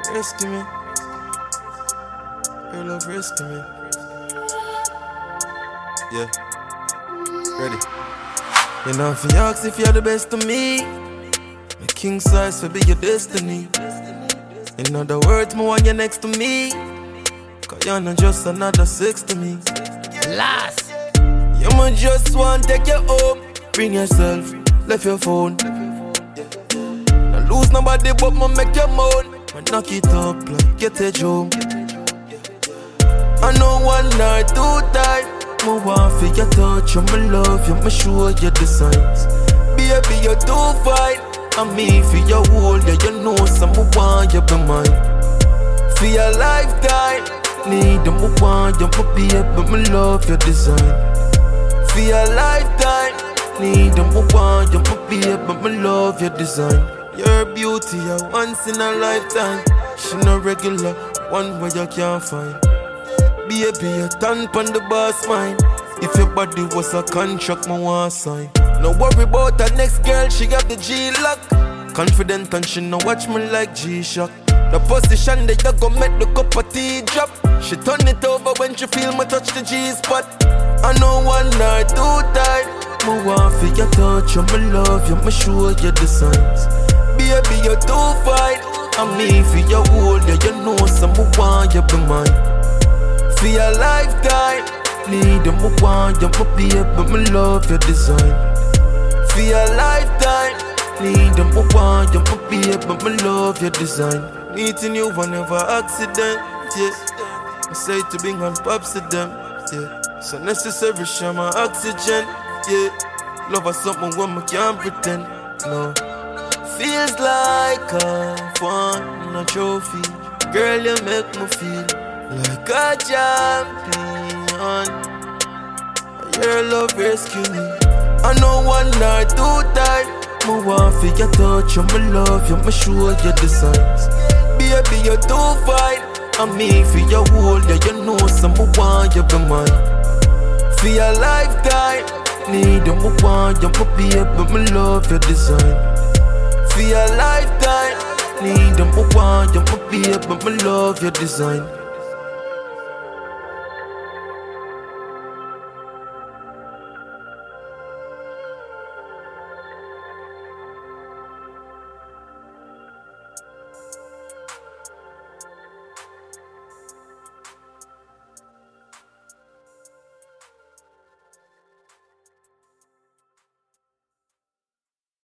Rescue me. Your love rescue me. Yeah. Ready. You know if you ask if you're the best of me, my king size will be your destiny. In other words, me want you next to me, cause you're not just another sex to me. Last. You might just want to take you home. Bring yourself, left your phone. Not lose nobody but me make you moan. I knock it up like get a joke. I know one night too tight. Me want for your touch, you me love you, me show you the signs. Baby, you're too fine. And me for your whole, yeah, you know some me want you be mine. For your lifetime, need them me want you, me baby, me love your design. For your lifetime, need them me want you, me baby, me love your design. Your beauty, a once in a lifetime. She no regular, one way you can't find. Baby, you turn pon the boss mind. If your body was a contract, me want sign. No worry about her next girl, she got the G-lock. Confident and she no watch me like G-Shock. The position that you go make the cup of tea drop. She turn it over when she feel me touch the G-spot. I know one night too tight. Me want for your touch, you me love you, me show you the signs. Baby, you're too fine. And me for your whole, yeah, you know some me want you be mine. For your lifetime, need them me want you, me baby, me love your design. For your lifetime, need them me want you, me baby, me love your design. Meeting you whenever accident, yeah. I say to bring on pops to them, yeah. So necessary, share my oxygen, yeah. Love is something when me can't pretend, no. Feels like I won a trophy. Girl, you make me feel like a champion. Your love rescue me. I know one night too tight. Me want for your touch, you me love you, me show you the signs. Baby, you're too fine. And me for your whole, yeah, you know some me want you be mine. For your lifetime, need them me want you, me baby, me love your design. For your lifetime, need them me want you, me baby, me love your design.